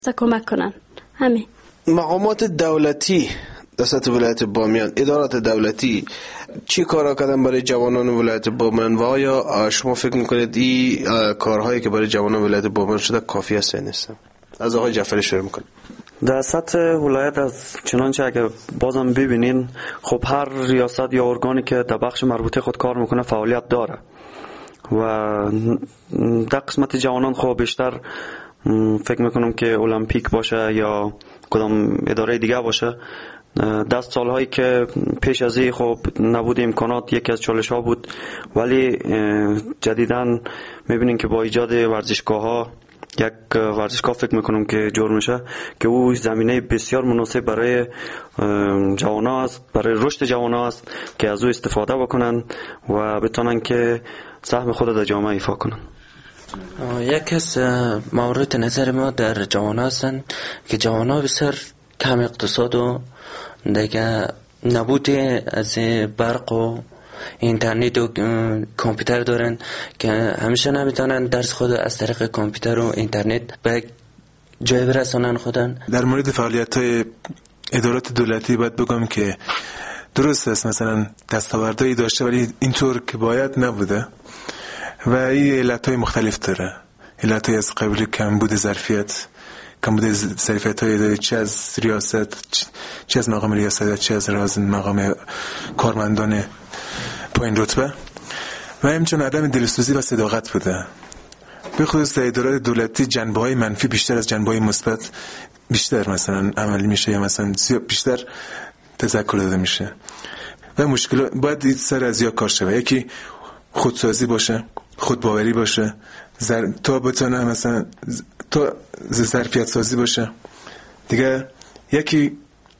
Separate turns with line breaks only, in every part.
کمک کنن. همین.
مقامات دولتی دست ولایت بامیان، ادارات دولتی چی کارا کردن برای جوانان ولایت بامیان و آیا شما فکر میکنید این کارهایی که برای جوانان ولایت بامیان شده کافی است یا نیست؟ از آقای جعفری شروع میکنیم.
در سطح ولایت از چنانچه اگر بازم ببینین خب هر ریاست یا ارگانی که در بخش مربوطه خود کار میکنه فعالیت داره و در قسمت جوانان خب بیشتر فکر میکنم که المپیک باشه یا کدام اداره دیگه باشه. دست سالهایی که پیش از این خب نبود امکانات یکی از چالش ها بود، ولی جدیداً میبینیم که با ایجاد ورزشگاه ها یک ورزشگاه فکر میکنم که جور میشه که او زمینه بسیار مناسب برای جوانان است، برای رشد جوانان است که از او استفاده بکنن و بتونن که سهم خود در جامعه ایفا کنن.
یک از مورد نظر ما در جوانان هستند که جوانان بسیار کم اقتصاد و دیگه نبود از برق و اینترنت و کامپیوتر دارن که همیشه نمیتونن درس خود از طریق کامپیوتر و اینترنت به جای برسانن خودن.
در مورد فعالیت‌های ادارات دولتی باید بگم که درست است مثلا دستاوردهایی داشته ولی اینطور که باید نبوده و این علتهای مختلف داره. علتهای از قبیل کمبود ظرفیت، کمبود ظرفیت‌های اداری، چه از ریاست، چه از مقام ریاست، چه از مقام کارمندان پایین رتبه و همچنین عدم دلسوزی و صداقت بوده. به خصوص در ادارات دولتی جنبه‌های منفی بیشتر از جنبه‌های مثبت بیشتر مثلا عملی میشه یا مثلا بیشتر تذکر داده میشه و مشکلات باید سر از یا کار شه. یکی خودسازی باشه، خودباوری باشه، تا بتونه مثلا تا ظرفیت سازی باشه. دیگه یکی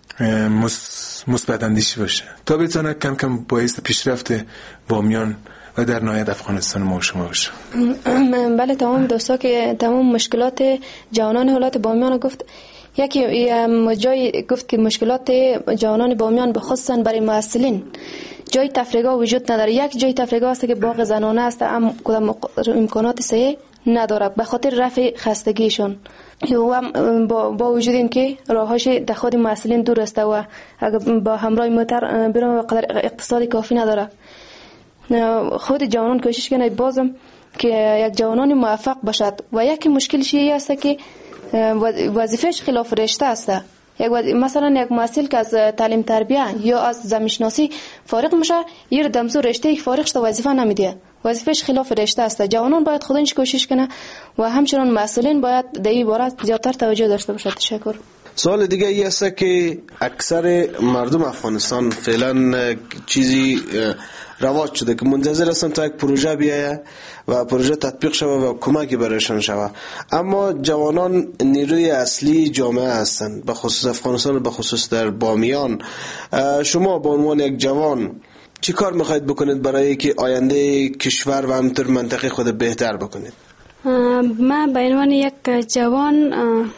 مثبت اندیشی باشه تا بتونه کم کم باعث پیشرفت بامیان و در نهایت افغانستان ما شما باشه.
بله تمام دوستا که تمام مشکلات جوانان ولایت بامیان گفت. یکی جای گفت که مشکلات جوانان بامیان بخصوصا برای معسلین جای تفریحگاه وجود نداره. یک جای تفریحگاه است که باغ زنانه است، اما کدام امکانات صحیح نداره به خاطر رفع خستگیشون و با وجود این که راهاش در خود معسلین دور است و اگر با همراه موتر برام قدر اقتصادی کافی نداره. خود جوانان کوشش کنه بازم که یک جوانان موفق باشد و یک مشکلش این است که وظیفهش خلاف رشته است. مثلا یک معسل که از تعلیم تربیه یا از زمینشناسی فارغ میشه یه دمزو رشته فارغ شده وظیفه نمیده، وظیفهش خلاف رشته است. جوانان باید خودش کوشش کنه و همچنین مسئولین باید در این باره زیادتر توجه داشته باشند. تشکر.
سوال دیگه این است که اکثر مردم افغانستان فعلا چیزی رواج شده که منتظر هستن تا یک پروژه بیایه و پروژه تطبیق شود و کمکی برایشان شود، اما جوانان نیروی اصلی جامعه هستند، به خصوص افغانستان و به خصوص در بامیان. شما به عنوان یک جوان چی کار میخواید بکنید برای که آینده کشور و همینطور منطقه خود بهتر بکنید؟
من به عنوان یک جوان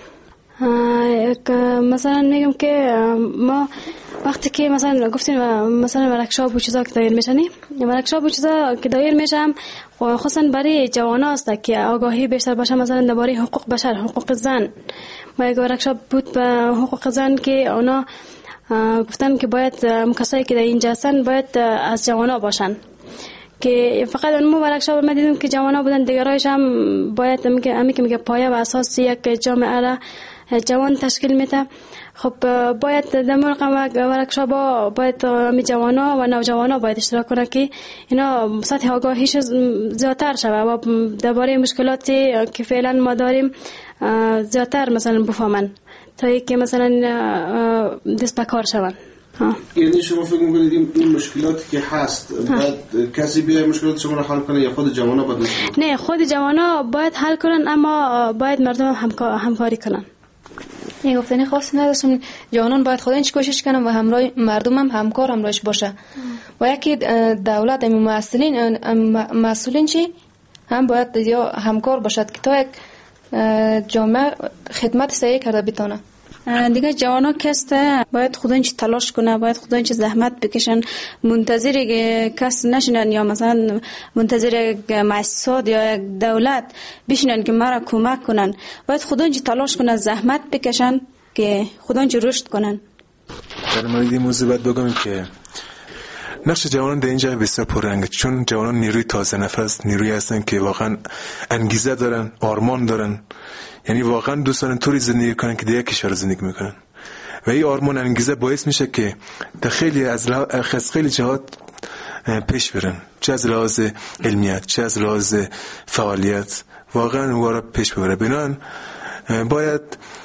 مثلا میگم که ما وقتی که مثلا گفتیم مثلا ورکشاپ و چیزا که دایر میشنی، ورکشاپ و چیزا که دایر میشم خصوصا برای جوان است که آگاهی بیشتر باشه، مثلا درباره حقوق بشر، حقوق زن. ما یک ورکشاپ بود به حقوق زن که اونا گفتن که باید کسایی که در اینجا هستن باید از جوانا باشن، که فقط اون ورکشاپ ما دیدیم که جوانا بودن، دیگرایش هم باید همی که میگه پایه و اساس یک جامعه را جوان تشکیل میده. خب باید در مورد ورکشاپ باید می جوانا و نوجوانا باید اشتراک کنه که اینا سطح آگاهیش زیادتر شوه و درباره مشکلاتی که فعلا ما داریم زیادتر مثلا بفهمن تا اینکه مثلا دست به کار شون.
یعنی شما فکر می‌کنید این مشکلاتی که هست باید کسی بیاد مشکلات شما رو حل کنه یا خود جوانا باید؟
نه، خود جوانا باید حل کنن، اما باید مردم همکاری کنن.
این گفتنی خاصی نداشتم. جوانان باید خودش کوشش کنن و همراه مردم هم همکار همراهش باشه و یکی دولت مسئولین چی هم باید یا همکار باشد که تا یک جامعه خدمت صحیح کرده بتونه.
دیگه جوانا کسته باید خودش تلاش کنه، باید خودش زحمت بکشن، منتظر کس نشینن یا مثلا منتظر مؤسسات یا دولت بشینن که مرا کمک کنن. باید خودش تلاش کنن، زحمت بکشن که خودش رشد کنن.
در مورد این موضوع باید بگم که نقش جوانان در اینجا بسیار پررنگه، چون جوانان نیروی تازه نفس، نیروی هستن که واقعا انگیزه دارن، آرمان دارن، یعنی واقعا دوست دارن طوری زندگی کنن که دیگه کشور زندگی میکنن و این آرمان انگیزه باعث میشه که در خیلی جهات پیش برن، چه از لحاظ علمیت چه از لحاظ فعالیت، واقعا وارا پیش ببره. بنان باید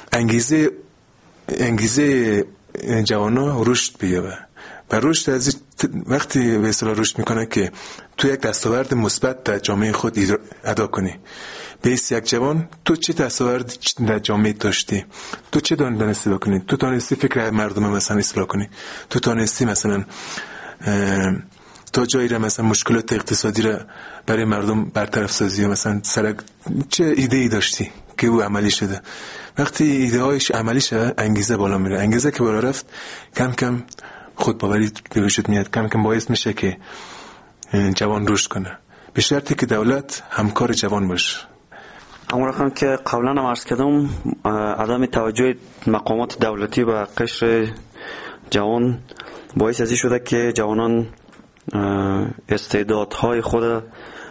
انگیزه جوانا رشد بیابه و رشد از وقتی به اصطلاح رشد میکنه که تو یک دستاورد مثبت در جامعه خود ادا کنی. بیس یک جوان تو چه دستاورد در جامعه داشتی، تو چه دانستی بکنی، تو تانستی فکر مردم مثلا اصلاح کنی، تو تانستی مثلا تا جایی را مثلا مشکلات اقتصادی را برای مردم برطرف سازی، مثلا چه ایده ای داشتی که او عملی شده. وقتی ایده هایش عملی شده انگیزه بالا میره، انگیزه که بالا رفت کم کم خودباوری به وجود میاد، کم کم باعث میشه که جوان رشد کنه، به شرطی که دولت همکار جوان باشه.
اما رقم که قبلا هم عرض کردم، عدم توجه مقامات دولتی و قشر جوان باعث ازی شده که جوانان استعدادهای خود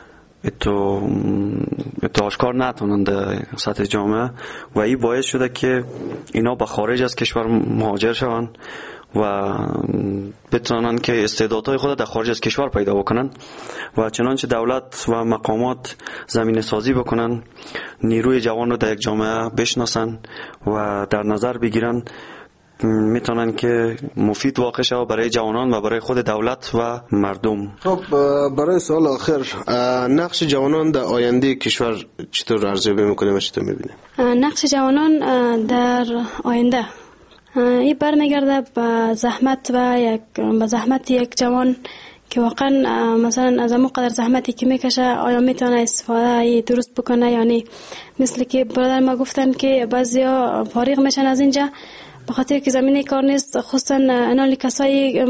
اتو آشکار نتونن در سطح جامعه و این باعث شده که اینا به خارج از کشور مهاجر شوند و بتونن که استعدادهای خود در خارج از کشور پیدا بکنن و چنانچه دولت و مقامات زمینه سازی بکنن، نیروی جوان رو در یک جامعه بشناسن و در نظر بگیرن، میتونن که مفید واقع شوه برای جوانان و برای خود دولت و مردم.
خب برای سوال آخر، نقش جوانان در آینده کشور چطور ارزیابی میکنه و چطور میبینه؟
نقش جوانان در آینده این برمیگرده به زحمت یک جوان که واقعا مثلا از اون قدر زحمتی که میکشه آیا میتونه استفاده درست بکنه. یعنی مثل که برادر ما گفتن که بعضیا فارغ میشن از اینجا به خاطر که زمینه کار نیست، خصوصا اینا کسایی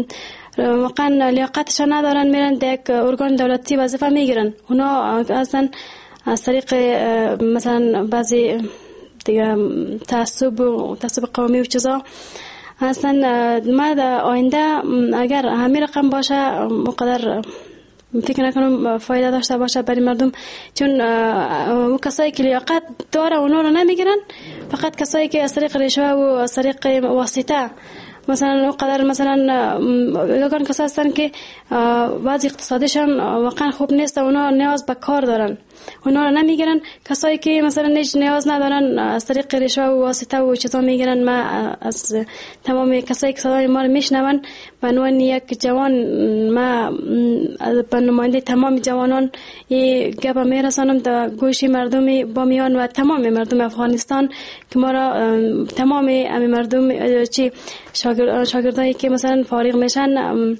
واقعا لیاقتش ندارن میرن در یک ارگان دولتی وظیفه میگیرن. اونا اصلا از طریق مثلا بعضی دیگه تعصب قومی و چیزا اصلا ما در آینده اگر همین رقم باشه مقدر فکر نکنم فایده داشته باشه برای مردم، چون اون کسایی که لیاقت داره اونا رو نمیگیرن، فقط کسایی که از طریق رشوه و از طریق واسطه مثلا اونقدر مثلا یکان کسا هستن که بعضی اقتصادیشان واقعا خوب نیست، اونا نیاز به کار دارن، اونا رو نمیگیرن. کسایی که مثلا نیاز ندارن از طریق رشوه و واسطه و چیزا میگیرن. ما از تمام کسایی که صدای ما رو میشنون به عنوان یک جوان، ما به نماینده تمام جوانان این گپ میرسانم در گوش مردم بامیان و تمام مردم افغانستان که ما را تمام مردم شاگردایی که مثلا فارغ میشن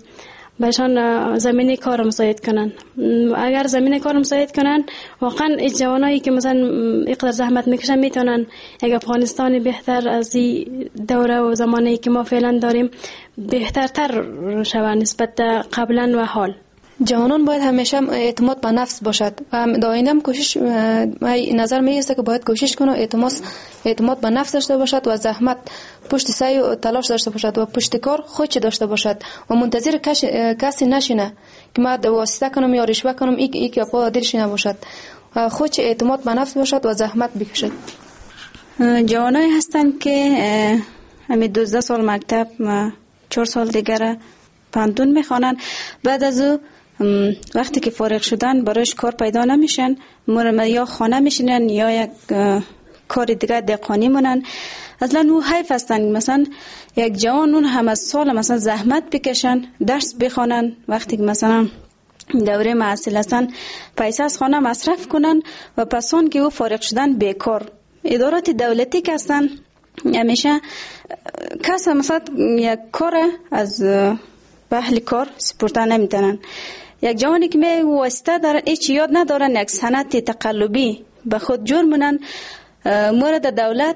بهشان زمینه کار مساعد کنن. اگر زمینه کار مساعد کنن واقعا این جوانایی که مثلا اینقدر زحمت میکشن میتونن یک افغانستان بهتر از این دوره و زمانی که ما فعلا داریم بهترتر شوند نسبت قبلا و حال.
جوانان باید همیشه اعتماد به نفس باشد و در آینده هم کوشش نظر میرسه که باید کوشش کنه اعتماد به نفس داشته باشد و زحمت پشت سعی و تلاش داشته باشد و پشت کار خودش داشته باشد و منتظر کسی نشینه که ما واسطه کنم یا رشوه کنم این که پا دلش نباشد و خودش اعتماد به نفس باشد و زحمت بکشد.
جوانایی هستن که همین 12 سال مکتب و 4 سال دیگر پندون میخوانن، بعد از او وقتی که فارغ شدن برایش کار پیدا نمیشن، یا خانه میشینن یا یک کار دیگه دهقانی مونن. اصلا او حیف هستن. مثلا یک جوان اون هم از سال مثلا زحمت بکشن، درس بخوانن، وقتی که مثلا دوره محصل هستن پیسه از خانه مصرف کنن و پسون که او فارغ شدن بیکار. ادارات دولتی که هستن همیشه کس مثلا یک کار از بحل کار سپردن نمیتونن. یک جوانی که می واسطه دارن هیچ یاد ندارن، یک سند تقلبی به خود جور مونن، مورد دولت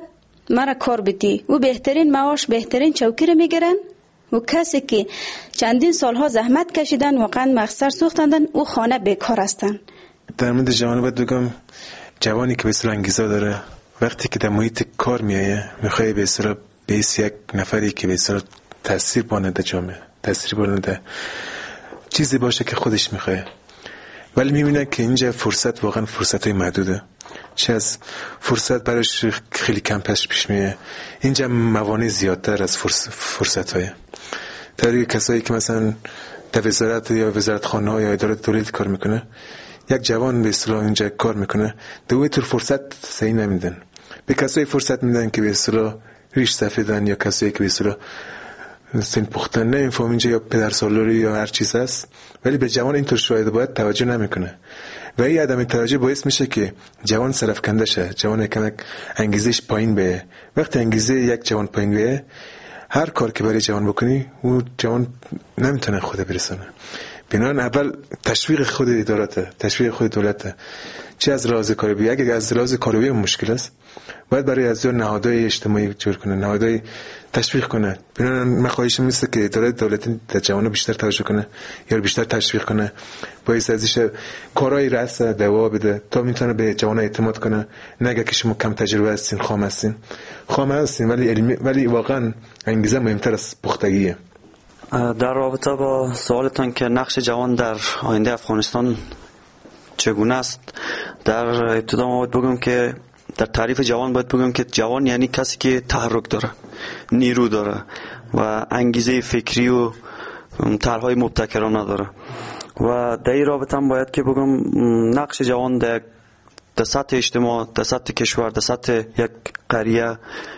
مرا کار بدی. او بهترین معاش، بهترین چوکی رو میگیرن و کسی که چندین سالها زحمت کشیدن واقعا مقصر سوختندن او خانه بیکار هستن.
در مورد جوان باید بگم جوانی که به اصطلاح انگیزه داره وقتی که در محیط کار میایه میخوای به اصطلاح بیس یک نفری که به اصطلاح تاثیر بانه در جامعه، تاثیر بانه در چیزی باشه که خودش میخواه، ولی میبینه که اینجا فرصت واقعا فرصت های محدوده، چه از فرصت برایش خیلی کم پیش میه. اینجا موانع زیادتر از فرصت های طوری کسایی که مثلا در وزارت یا وزارت خانه ها یا اداره دولت کار میکنه، یک جوان به اصطلاح اینجا کار میکنه دوی طور فرصت صحیح نمیدن، به کسایی فرصت میدن که به اصطلاح ریش سفیدن یا کسایی که به اصطلاح سن پختن نمیفهم اینجا یا پدر سالاری یا هر چیز هست، ولی به جوان اینطور شاید باید توجه نمیکنه و این عدم توجه باعث میشه که جوان سرفکنده شه، جوان کمک انگیزش پایین به. وقتی انگیزه یک جوان پایین به، هر کار که برای جوان بکنی اون جوان نمیتونه خود برسونه. بنابراین اول تشویق خود ادارته، تشویق خود دولته، چه از لحاظ کاروبی. اگه از لحاظ کاروبی مشکل است باید برای از نهادهای اجتماعی جور کنه، نهادهای تشویق کنه. بنابراین من خواهشم میسته که اداره دولتی در جوانو بیشتر توجه کنه یا بیشتر تشویق کنه، باعث ازش کارهای رأس دوا بده تا میتونه به جوانا اعتماد کنه. نگه که شما کم تجربه هستین، خام هستین ولی علمی، ولی واقعا انگیزه مهمتر از پختگیه.
در رابطه با سوالتان که نقش جوان در آینده افغانستان چگونه است، در ابتدا ما باید بگم که در تعریف جوان باید بگم که جوان یعنی کسی که تحرک داره، نیرو داره و انگیزه فکری و طرح‌های مبتکرانه داره. و در این رابطه هم باید که بگم نقش جوان در سطح اجتماع، در سطح کشور، در سطح یک قریه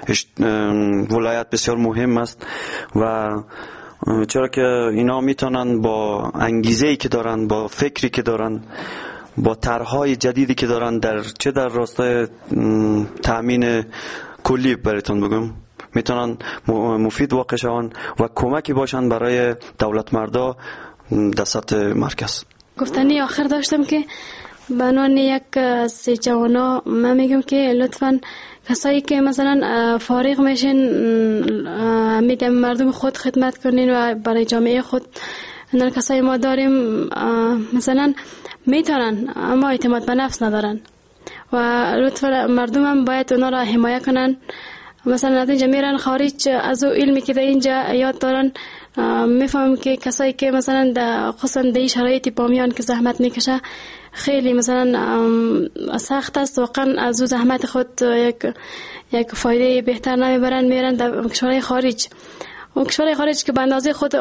ولایت بسیار مهم است و چرا که اینا میتونن با انگیزه‌ای که دارن، با فکری که دارن، با طرح‌های جدیدی که دارن چه در راستای تأمین کلی براتون بگم میتونن مفید واقع شون و کمکی باشن برای دولت مردا در سطح مرکز.
گفتنی آخر داشتم که بنان یک از جوانا من میگم که لطفاً کسایی که مثلا فارغ میشین میگم مردم خود خدمت کنین و برای جامعه خود. نه کسایی ما داریم مثلا میتونن اما اعتماد به نفس ندارن و لطفا مردم هم باید اونا را حمایه کنن. مثلا از اینجا میرن خارج، از او علمی که در اینجا یاد دارن میفهم که کسایی که مثلا خصوصا در شرایط بامیان که زحمت میکشه خیلی مثلا سخت است، واقعا از او زحمت خود یک فایده بهتر نمیبرن، میرن در کشورهای خارج. اون کشورهای خارج که به اندازه خود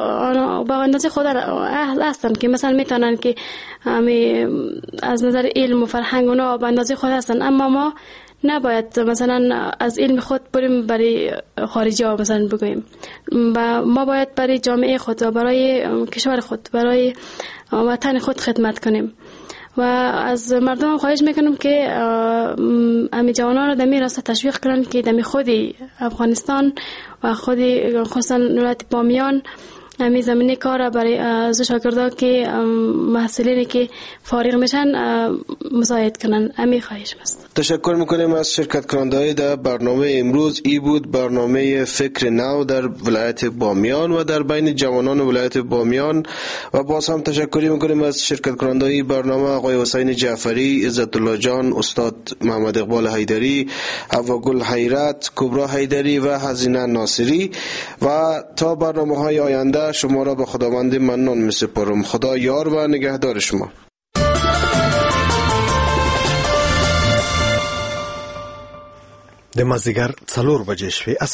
اهل هستن که مثلا میتونن که از نظر علم و فرهنگ اونا به اندازه خود هستن، اما ما نباید مثلا از علم خود بریم برای خارجی ها مثلا بگوییم. و ما باید برای جامعه خود و برای کشور خود، برای وطن خود خدمت کنیم و از مردم خواهش میکنم که امی جوانان را دمی راسته تشویق کنن که دمی خودی افغانستان و خودی خصوصا ولایت بامیان امی زمینه کار برای از شاگردان که محصلینی که فارغ میشن مساعد کنن. امی خواهش است.
تشکر میکنیم از شرکت کننده در برنامه امروز. ای بود برنامه فکر نو در ولایت بامیان و در بین جوانان ولایت بامیان و باز هم تشکر میکنیم از شرکت کننده برنامه آقای حسین جعفری، عزت الله جان، استاد محمد اقبال حیدری، هواگل حیرت، کبرا حیدری و حزینه ناصری. و تا برنامه‌های آینده شما را به خداوند منان می‌سپارم. خدا یار و نگهدار شما.
د مازدیګر 4 بجې شوې.